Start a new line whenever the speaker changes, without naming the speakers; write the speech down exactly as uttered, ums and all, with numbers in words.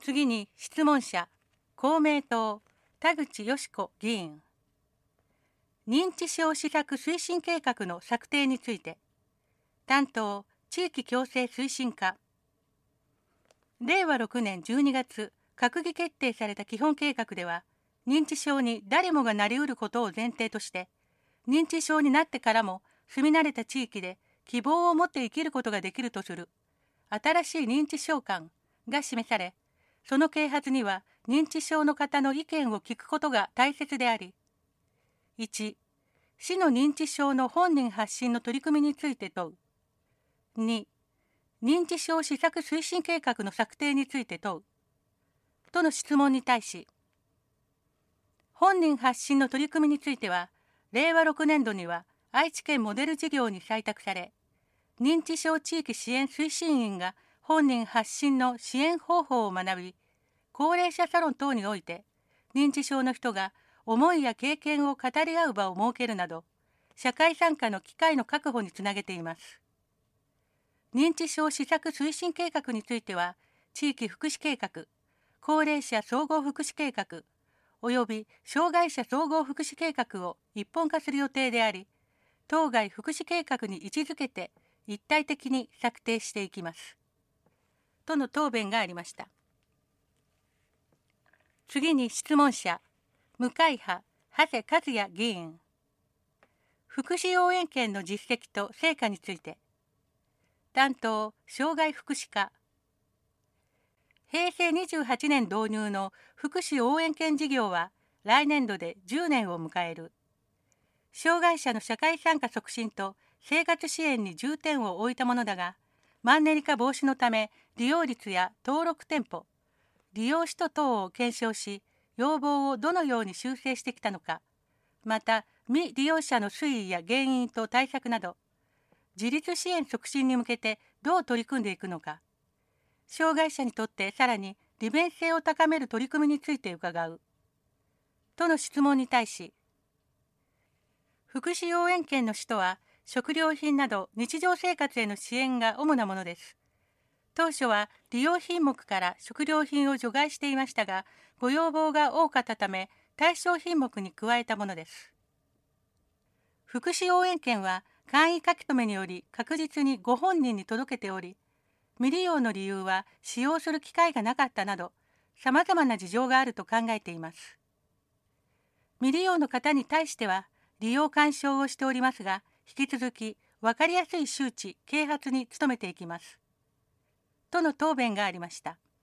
次に質問者、公明党、田口よし子議員。認知症施策推進計画の策定について。担当、地域共生推進課。れいわろくねんじゅうにがつ、閣議決定された基本計画では、認知症に誰もがなりうることを前提として、認知症になってからも住み慣れた地域で希望を持って生きることができるとする新しい認知症観が示され、その啓発には認知症の方の意見を聞くことが大切であり、いち、市の認知症の本人発信の取り組みについて問う。に、認知症施策推進計画の策定について問う。との質問に対し、本人発信の取り組みについては、れいわろくねんどには愛知県モデル事業に採択され、認知症地域支援推進員が本人発信の支援方法を学び、高齢者サロン等において、認知症の人が思いや経験を語り合う場を設けるなど、社会参加の機会の確保につなげています。認知症施策推進計画については、地域福祉計画、高齢者総合福祉計画、および障害者総合福祉計画を一本化する予定であり、当該福祉計画に位置づけて一体的に策定していきます。との答弁がありました。次に質問者、無会派、長谷和也議員。福祉応援券の実績と成果について。担当、障害福祉課。へいせいにじゅうはちねん導入の福祉応援券事業は来年度でじゅうねんを迎える。障害者の社会参加促進と生活支援に重点を置いたものだが、マンネリ化防止のため利用率や登録店舗、利用使途等を検証し、要望をどのように修正してきたのか、また未利用者の推移や原因と対策など、自立支援促進に向けてどう取り組んでいくのか、障害者にとってさらに利便性を高める取り組みについて伺う。との質問に対し、福祉応援券の使途は食料品など日常生活への支援が主なものです。当初は利用品目から食料品を除外していましたが、ご要望が多かったため対象品目に加えたものです。福祉応援券は簡易書き留めにより確実にご本人に届けており、未利用の理由は使用する機会がなかったなど、さまざまな事情があると考えています。未利用の方に対しては、利用干渉をしておりますが、引き続き分かりやすい周知・啓発に努めていきます。との答弁がありました。